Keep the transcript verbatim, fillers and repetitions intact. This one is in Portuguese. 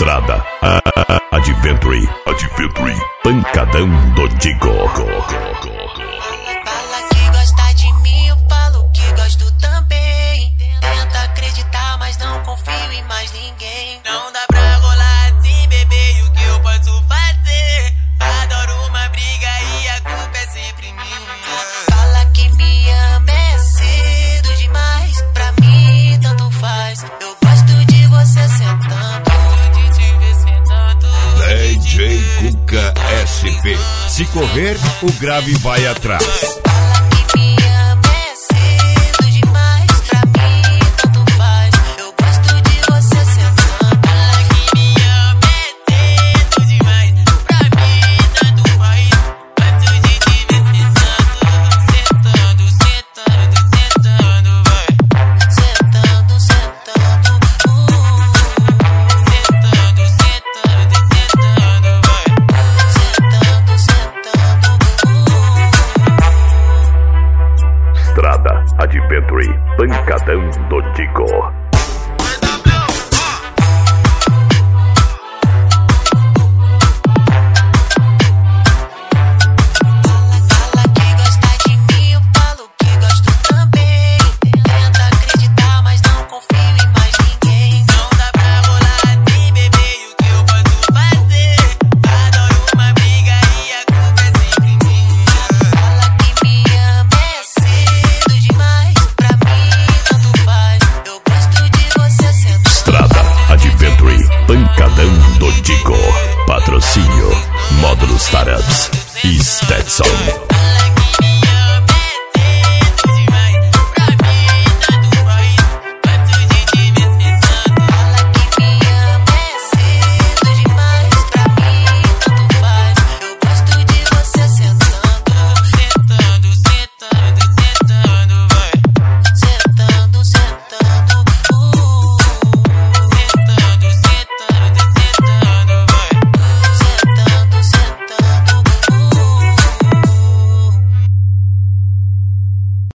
Estrada Adventure Adventure Pancadão do Digo. Fala que gosta de mim, eu falo que gosto também. Tenta acreditar, mas não confio em mais ninguém. Não dá pra rolar assim, bebê, e o que eu posso fazer? Adoro uma briga e a culpa é sempre minha. Fala que me ama, é cedo demais. Pra mim tanto faz, eu gosto de você sentando. De te ver sentando. D J Cuca S P. Se correr, o grave vai atrás. Fala que me ama, é cedo demais. Pra mim tanto faz, eu gosto de você sentando. Fala que me ama, é cedo demais. Pra mim tanto faz. Gosto de te ver sentando. Sentando, sentando, sentando, vai. Sentando, sentando, uh. Sentando, sentando, sentando, vai. Sentando, sentando, uh. Estrada Adventure Pancadão do Digo. Fala que gosta de mim, eu falo que gosto também. Tenta acreditar, mas não confio em mais ninguém. Não dá pra rolar assim, bebê, e o que eu posso fazer? Adoro uma briga e a culpa é sempre minha. Fala que me ama, é cedo demais. Pra mim tanto faz, eu gosto de você sentando. Estrada Adventure Pancadão do Digo. Patrocínio Módulos Startups e Stetson.